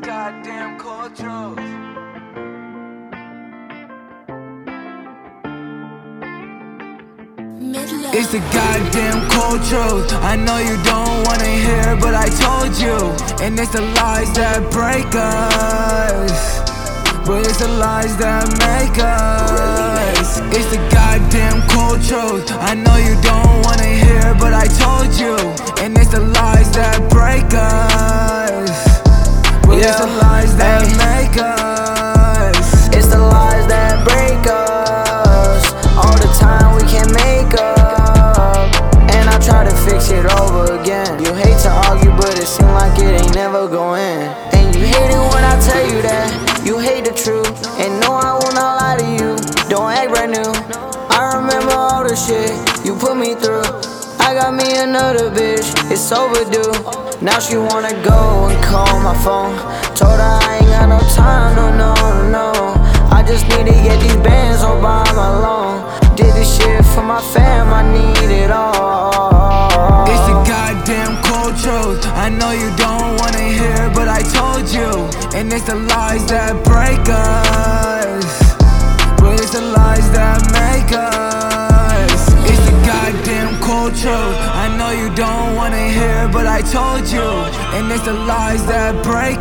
goddamn cold truth. It's the goddamn cold truth. I know you don't wanna hear, but I told you. And it's the lies that break us, but it's the lies that make us. It's the goddamn cold truth. I know you don't wanna hear, but I told you. And it's the lies that break us, but it's the lies that make us. It's the lies that break us. All the time we can't make up, and I try to fix it over again. You hate to argue, but it seems like it ain't never going. And you hate it when I tell you that you hate the truth. And no, I will not lie to you. Don't act brand new. I remember all the shit you put me through. I got me another bitch, it's overdue. Now she wanna go and call my phone. Told her I ain't got no time, no. I just need to get these bands all by my loan. Did this shit for my fam, I need it all. It's the goddamn cold truth. I know you don't wanna hear, but I told you. And it's the lies that break us, but it's the lies that make us. It's the goddamn cold truth. I know you don't wanna hear, but I told you. And it's the lies that break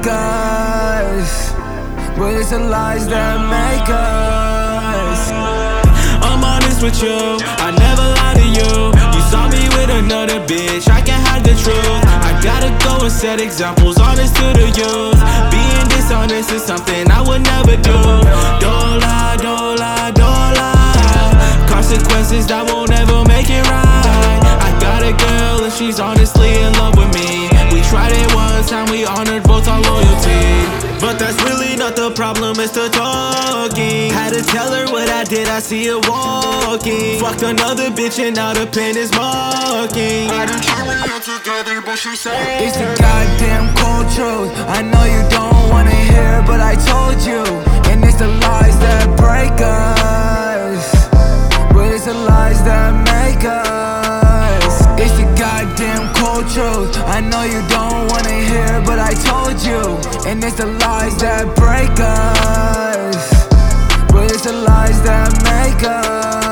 us, but it's the lies that make us. I'm honest with you, I never lie to you. You saw me with another bitch, I can't hide the truth. I gotta go and set examples, honest to the youth. Being dishonest is something I would never do. Don't lie, don't lie, don't lie. Consequences that won't ever make it right. I got a girl and she's honestly in love with me. We tried it one time, we honored both our loyalty. But that's really not the problem, it's the talking. Had to tell her what I did, I see her walking. Fucked another bitch and now the pain is mocking. I done tried we got together, but she said it's the goddamn cold truth. I know you don't wanna hear, but I told you. And it's the lies that break us, but it's the lies that make us. It's the goddamn cold truth. I know you don't wanna hear, but I told you. And it's the lies that break us, but it's the lies that make us.